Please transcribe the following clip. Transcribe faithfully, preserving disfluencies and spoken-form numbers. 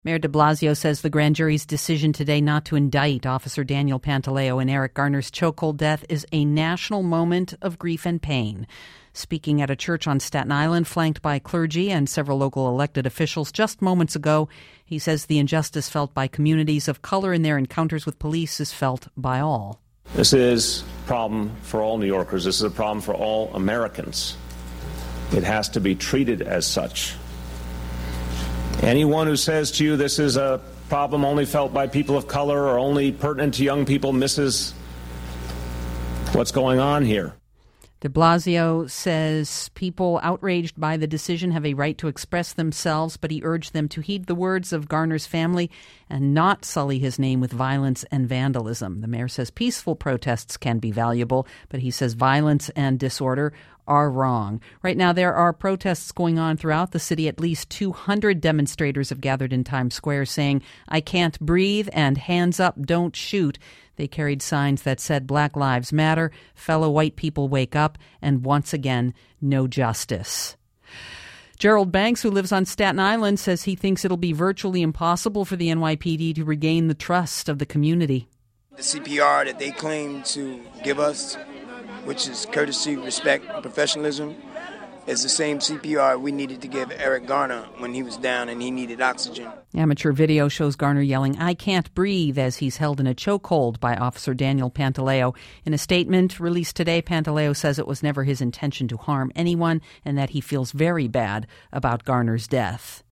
Mayor de Blasio says the grand jury's decision today not to indict Officer Daniel Pantaleo in Eric Garner's chokehold death is a national moment of grief and pain. Speaking at a church on Staten Island, flanked by clergy and several local elected officials just moments ago, he says the injustice felt by communities of color in their encounters with police is felt by all. This is a problem for all New Yorkers. This is a problem for all Americans. It has to be treated as such. Anyone who says to you this is a problem only felt by people of color or only pertinent to young people misses what's going on here. De Blasio says people outraged by the decision have a right to express themselves, but he urged them to heed the words of Garner's family and not sully his name with violence and vandalism. The mayor says peaceful protests can be valuable, but he says violence and disorder are wrong. Right now, there are protests going on throughout the city. At least two hundred demonstrators have gathered in Times Square saying, "I can't breathe" and "Hands up, don't shoot." They carried signs that said Black Lives Matter, fellow white people wake up, and once again, no justice. Gerald Banks, who lives on Staten Island, says he thinks it'll be virtually impossible for the N Y P D to regain the trust of the community. The C P R that they claim to give us, which is courtesy, respect, and professionalism, is the same C P R we needed to give Eric Garner when he was down and he needed oxygen. Amateur video shows Garner yelling, "I can't breathe," as he's held in a chokehold by Officer Daniel Pantaleo. In a statement released today, Pantaleo says it was never his intention to harm anyone and that he feels very bad about Garner's death.